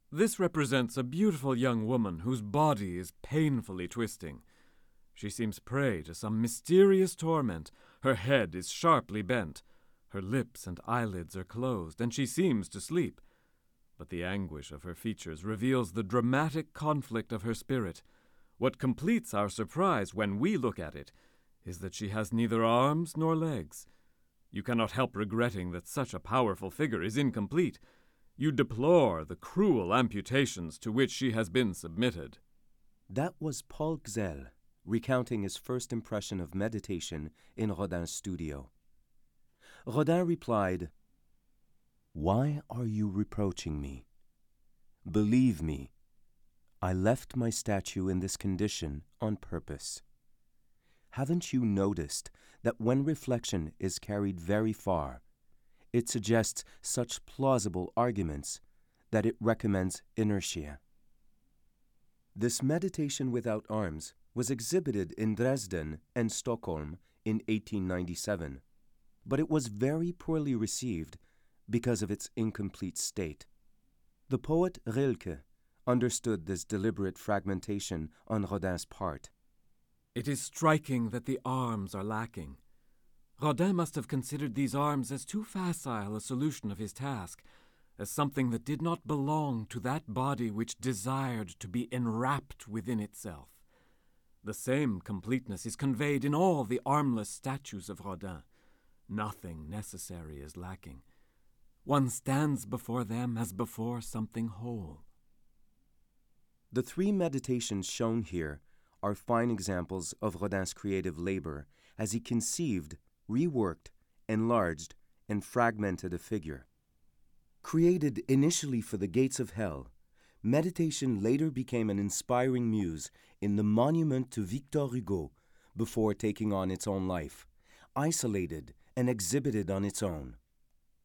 This represents a beautiful young woman whose body is painfully twisting. She seems prey to some mysterious torment. Her head is sharply bent. Her lips and eyelids are closed, and she seems to sleep. But the anguish of her features reveals the dramatic conflict of her spirit. What completes our surprise when we look at it is that she has neither arms nor legs. You cannot help regretting that such a powerful figure is incomplete. You deplore the cruel amputations to which she has been submitted. That was Paul Gzell recounting his first impression of meditation in Rodin's studio. Rodin replied, "Why are you reproaching me? Believe me, I left my statue in this condition on purpose. Haven't you noticed that when reflection is carried very far, it suggests such plausible arguments that it recommends inertia?" This meditation without arms was exhibited in Dresden and Stockholm in 1897, but it was very poorly received because of its incomplete state. The poet Rilke understood this deliberate fragmentation on Rodin's part. It is striking that the arms are lacking. Rodin must have considered these arms as too facile a solution of his task, as something that did not belong to that body which desired to be enwrapped within itself. The same completeness is conveyed in all the armless statues of Rodin. Nothing necessary is lacking. One stands before them as before something whole. The three meditations shown here are fine examples of Rodin's creative labor as he conceived, reworked, enlarged, and fragmented a figure. Created initially for the gates of hell, meditation later became an inspiring muse in the monument to Victor Hugo before taking on its own life, isolated and exhibited on its own.